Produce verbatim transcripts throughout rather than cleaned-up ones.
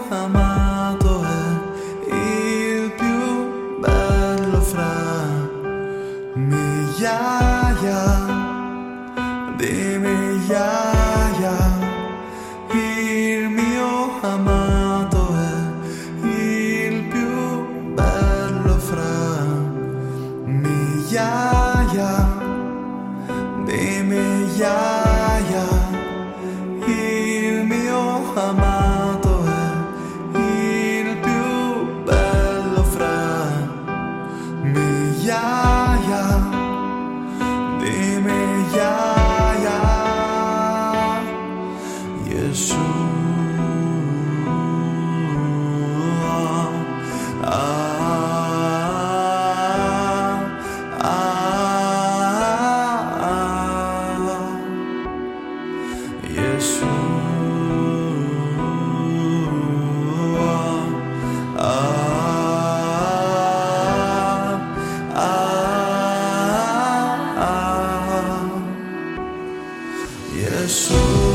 amato è il più bello fra migliaia di migliaia. Il mio amato è il più bello fra migliaia di migliaia. Il mio amato è il più bello fra migliaia di migliaia. Gesù, ah, ah, ah, ah. Gesù, ah, ah, ah, ah. Gesù.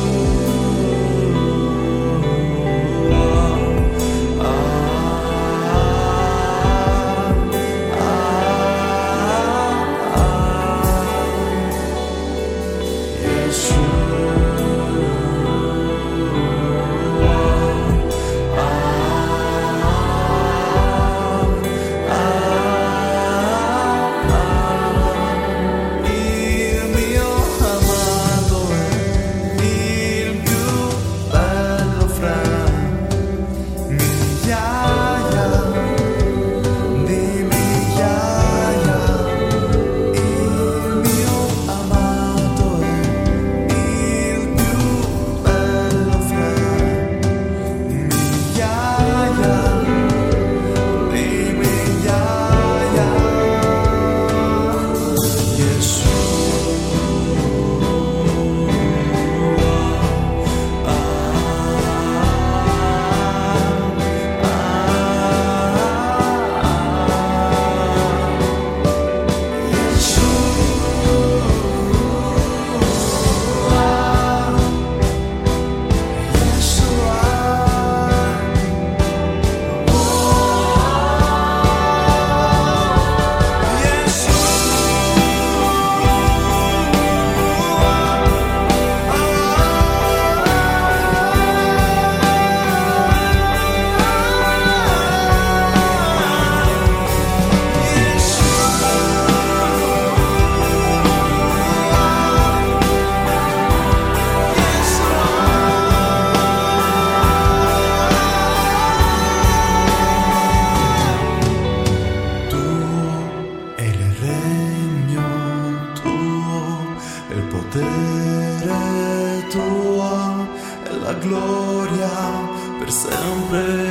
Potere tuo e la gloria per sempre,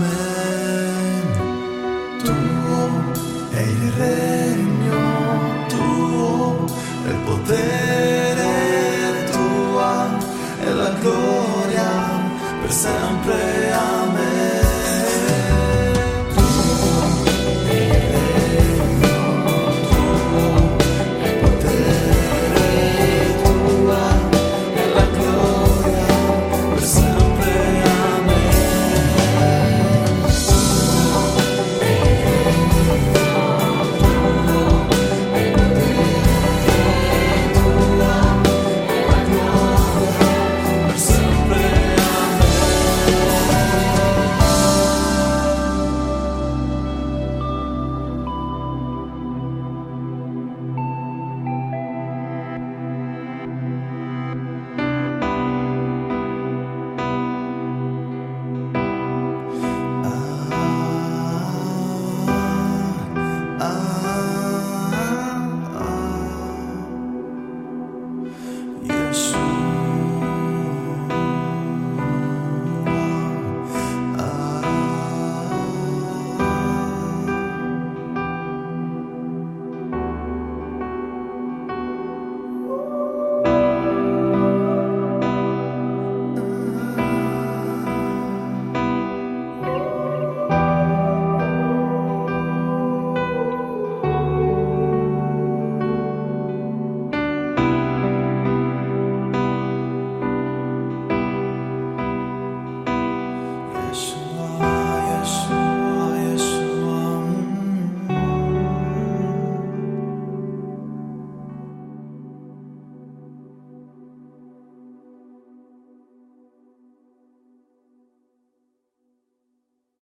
amen. Tuo è il regno, tuo è il potere, tua è la gloria per sempre, amen. Yes.